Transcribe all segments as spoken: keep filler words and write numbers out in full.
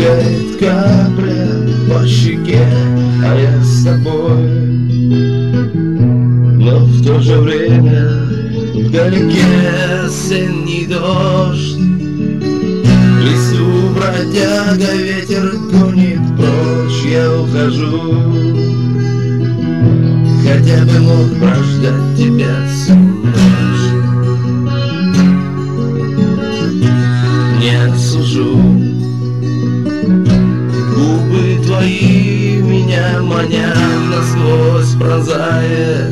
Стекает капля по щеке, а я с тобой. Но в то же время вдалеке осенний дождь. В лесу бродяга, ветер гонит прочь, я ухожу. Хотя бы мог прождать тебя всю ночь. Не осужу. Губы твои меня манят, насквозь пронзает.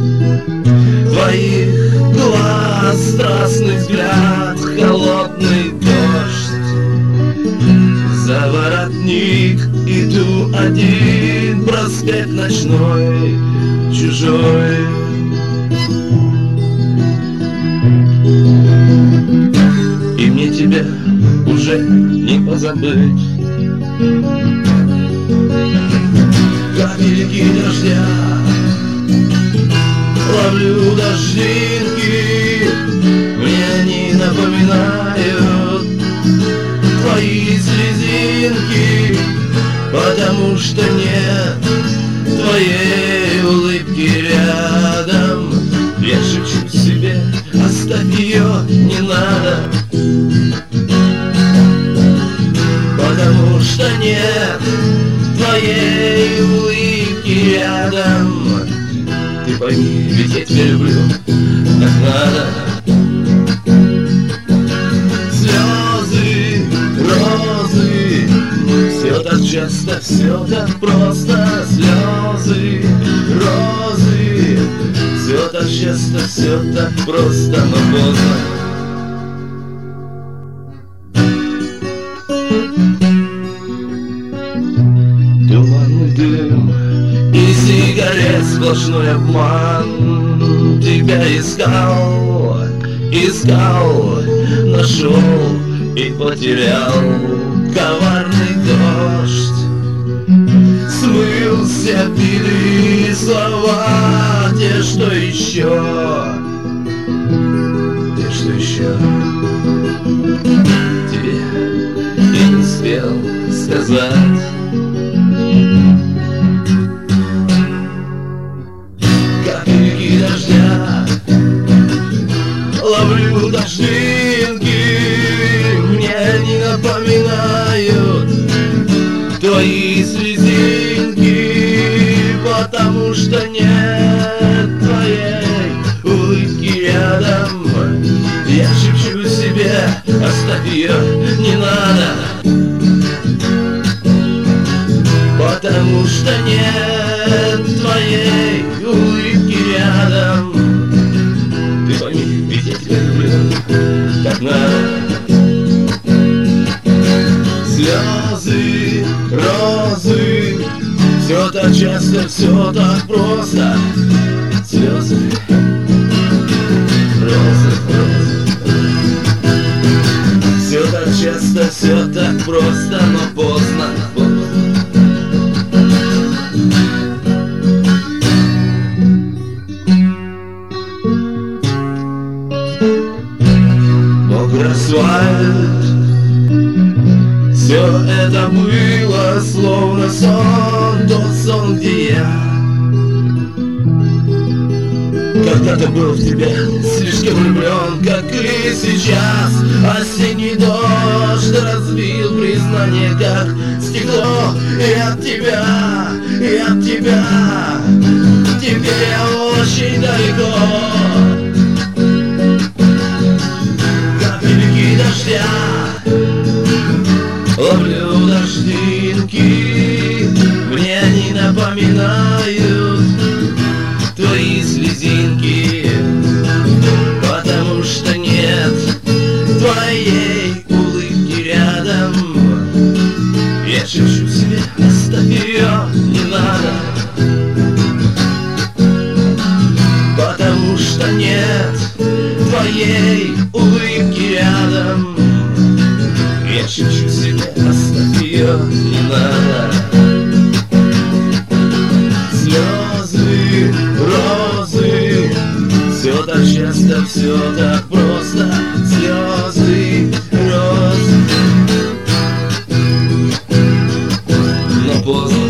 Твоих глаз страстный взгляд, холодный дождь. За воротник иду один, проспект ночной, чужой. И мне тебя уже не позабыть. Капельки дождя ловлю дождинки, мне они напоминают твои слезинки, потому что нет твоей улыбки рядом. Я шепчу себе, оставь ее, не надо, потому что нет твоей улыбки рядом. Ты пойми, ведь я тебя люблю, так надо. Слезы, розы, все так часто, все так просто. Слезы, розы, все так часто, все так просто, но поздно. Туманный дым и сигарет, сплошной обман. Тебя искал, искал, нашел и потерял. Коварный дождь смыл все обиды, слова, те, что еще, те, что еще тебе я не успел сказать. Капельки дождя ловлю дождинки, мне они напоминают твои слезинки, потому что нет твоей улыбки рядом. Я шепчу себе, оставь ее, не надо, потому что нет твоей улыбки рядом. Ты пойми, ведь я тебя люблю, так надо. Слезы, розы, все так часто, все так просто. Слезы, розы, розы, все так часто, все так просто, но поздно, поздно. Мокрый асфальт, все это было словно сон, тот сон, где я когда-то был в тебя слишком влюблен, как и сейчас. Осенний дождь разбил признание, как стекло. И от тебя, и от тебя теперь я очень далеко. Капельки дождя ловлю дождинки, мне они напоминают твои слезинки, потому что нет твоей улыбки рядом. Я шепчу себе, оставь ее, не надо, потому что нет твоей улыбки рядом. Я шепчу себе, оставь ее, не надо. Слезы, розы, все так часто, все так просто. Слезы, розы. поздно.